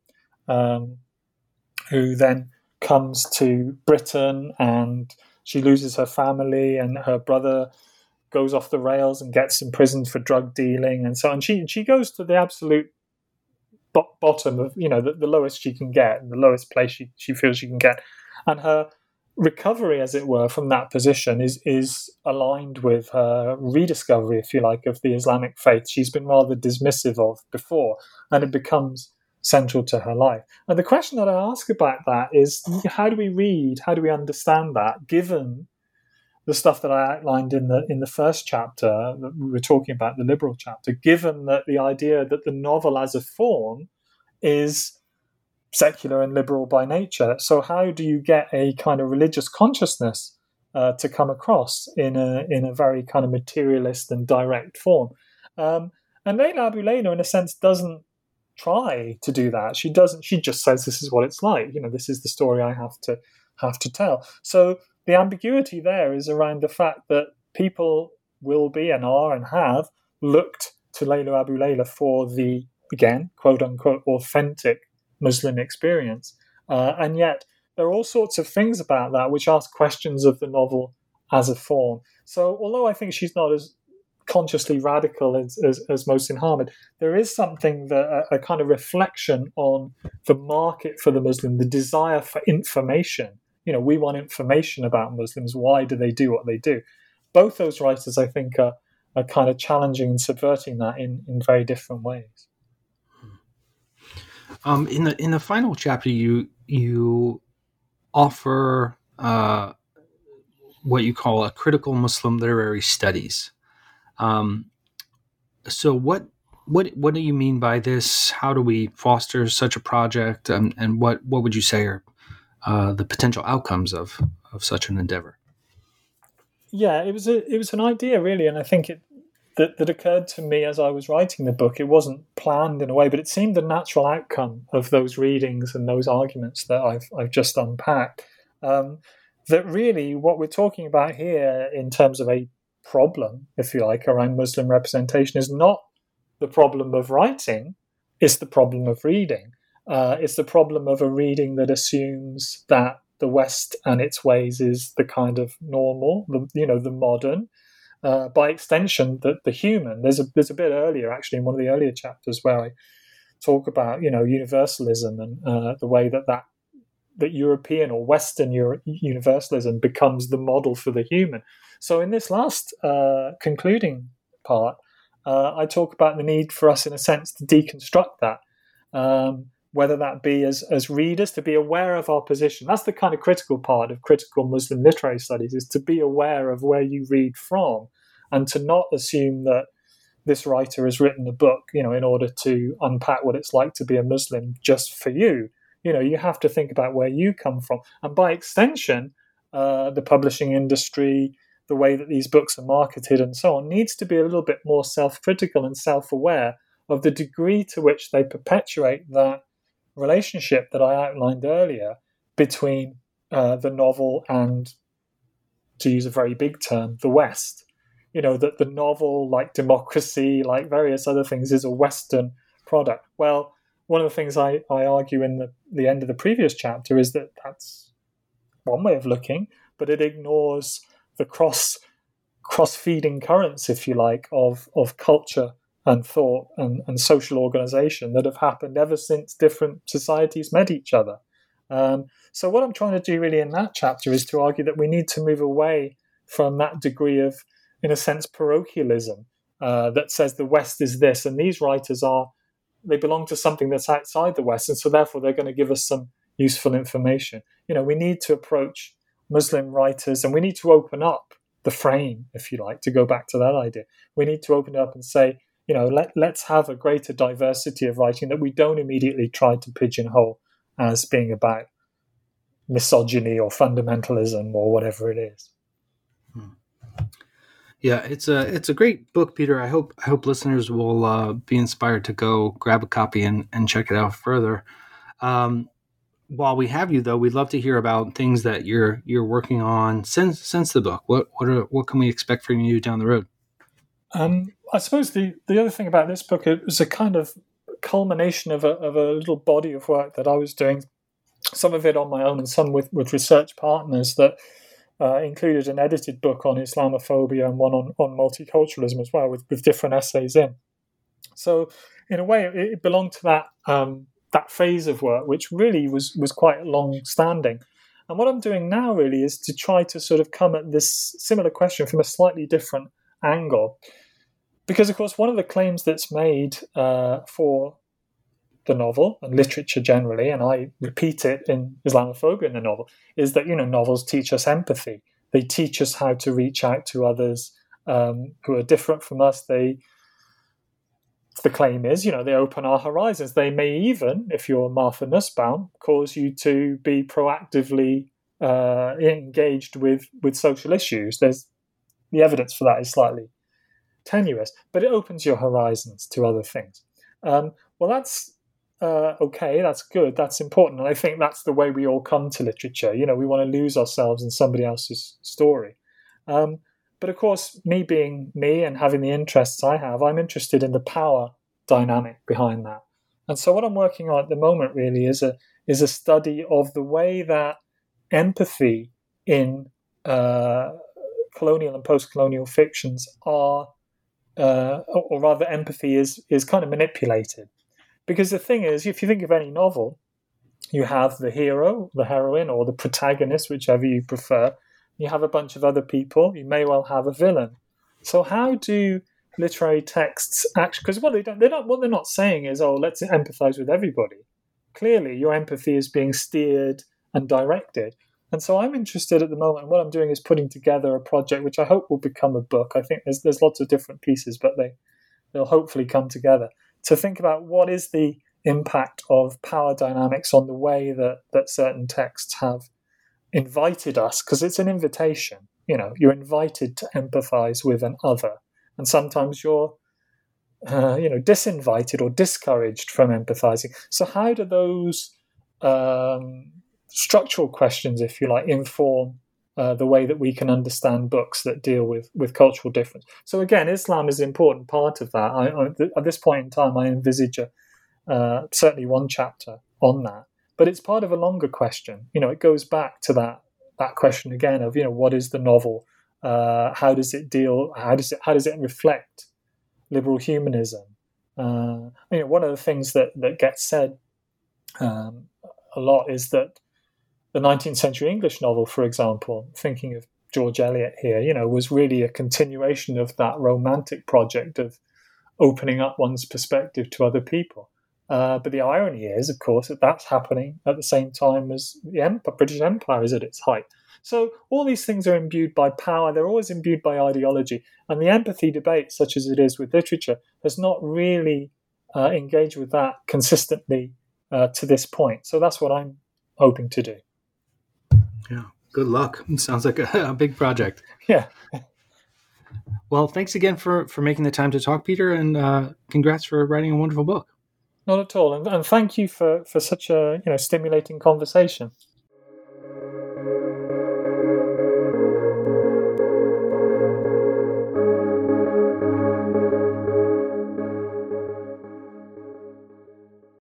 who then comes to Britain, and she loses her family, and her brother goes off the rails and gets imprisoned for drug dealing and so on. She goes to the absolute bottom of, the lowest she can get, and the lowest place she feels she can get. And her recovery, as it were, from that position is aligned with her rediscovery, if you like, of the Islamic faith she's been rather dismissive of before, and it becomes central to her life. And the question that I ask about that is, how do we read, how do we understand that, given the stuff that I outlined in the first chapter that we were talking about, the liberal chapter, given that the idea that the novel as a form is secular and liberal by nature. So how do you get a kind of religious consciousness to come across in a very kind of materialist and direct form? And Layla Abu Layla, in a sense, doesn't try to do that. She doesn't. She just says, "This is what it's like. This is the story I have to tell." So the ambiguity there is around the fact that people will be and are and have looked to Layla Abu Layla for the, again, quote unquote, authentic Muslim experience, and yet there are all sorts of things about that which ask questions of the novel as a form. So although I think she's not as consciously radical as Mohsin Hamid, there is something that a kind of reflection on the market for the Muslim, the desire for information. We want information about Muslims. Why do they do what they do? Both those writers, I think, are kind of challenging and subverting that in very different ways. In the final chapter, you offer what you call a critical Muslim literary studies. So what do you mean by this? How do we foster such a project? And what would you say are the potential outcomes of such an endeavor? Yeah, it was an idea, really, and I think that occurred to me as I was writing the book. It wasn't planned in a way, but it seemed the natural outcome of those readings and those arguments that I've just unpacked. That really what we're talking about here in terms of a problem, if you like, around Muslim representation is not the problem of writing, it's the problem of reading. It's the problem of a reading that assumes that the West and its ways is the kind of normal, the modern, by extension, the human. There's a bit earlier, actually, in one of the earlier chapters where I talk about, universalism and the way that that European or Western universalism becomes the model for the human. So in this last concluding part, I talk about the need for us, in a sense, to deconstruct that, whether that be as readers, to be aware of our position. That's the kind of critical part of critical Muslim literary studies, is to be aware of where you read from and to not assume that this writer has written a book, in order to unpack what it's like to be a Muslim just for you. You have to think about where you come from. And by extension, the publishing industry, the way that these books are marketed and so on, needs to be a little bit more self-critical and self-aware of the degree to which they perpetuate that relationship that I outlined earlier between the novel and, to use a very big term, the West. That the novel, like democracy, like various other things, is a Western product. Well, one of the things I argue in the end of the previous chapter is that that's one way of looking, but it ignores the cross-feeding currents, if you like, of culture and thought and social organization that have happened ever since different societies met each other. So what I'm trying to do really in that chapter is to argue that we need to move away from that degree of, in a sense, parochialism that says the West is this, and these writers they belong to something that's outside the West, and so therefore they're going to give us some useful information. We need to approach Muslim writers, and we need to open up the frame, if you like, to go back to that idea. We need to open it up and say, let's have a greater diversity of writing that we don't immediately try to pigeonhole as being about misogyny or fundamentalism or whatever it is. Yeah, it's a great book, Peter. I hope listeners will be inspired to go grab a copy and check it out further. While we have you, though, we'd love to hear about things that you're working on since the book. What can we expect from you down the road? I suppose the other thing about this book, it was a kind of culmination of a little body of work that I was doing, some of it on my own and some with research partners, that included an edited book on Islamophobia and one on multiculturalism as well, with different essays in. So in a way, it belonged to that phase of work, which really was quite long-standing. And what I'm doing now really is to try to sort of come at this similar question from a slightly different angle. Because, of course, one of the claims that's made for the novel and literature generally, and I repeat it in Islamophobia in the novel, is that, novels teach us empathy. They teach us how to reach out to others who are different from us. The claim is, they open our horizons. They may even, if you're Martha Nussbaum, cause you to be proactively engaged with social issues. The evidence for that is slightly tenuous, but it opens your horizons to other things. Well, that's okay, that's good, that's important. And I think that's the way we all come to literature. We want to lose ourselves in somebody else's story. But of course, me being me and having the interests I have, I'm interested in the power dynamic behind that. And so what I'm working on at the moment really is a study of the way that empathy in colonial and post-colonial fictions are, or rather empathy is kind of manipulated. Because the thing is, if you think of any novel, you have the hero, the heroine, or the protagonist, whichever you prefer. You have a bunch of other people. You may well have a villain. So how do literary texts actually? Because what they're not saying is, oh, let's empathize with everybody. Clearly, your empathy is being steered and directed. And so I'm interested at the moment. What I'm doing is putting together a project which I hope will become a book. I think there's lots of different pieces, but they'll hopefully come together to think about what is the impact of power dynamics on the way that certain texts have invited us, because it's an invitation. You're invited to empathize with an other, and sometimes you're disinvited or discouraged from empathizing. So how do those structural questions, if you like, inform the way that we can understand books that deal with cultural difference? So again, Islam is an important part of that. At this point in time, I envisage certainly one chapter on that, but it's part of a longer question. It goes back to that question again of what is the novel? How does it deal? How does it reflect liberal humanism? One of the things that gets said a lot is that the 19th century English novel, for example, thinking of George Eliot here, was really a continuation of that romantic project of opening up one's perspective to other people. But the irony is, of course, that that's happening at the same time as the British Empire is at its height. So all these things are imbued by power. They're always imbued by ideology. And the empathy debate, such as it is with literature, has not really engaged with that consistently to this point. So that's what I'm hoping to do. Yeah, good luck. It sounds like a big project. Yeah. Well, thanks again for making the time to talk, Peter, and congrats for writing a wonderful book. Not at all. And thank you for such a stimulating conversation.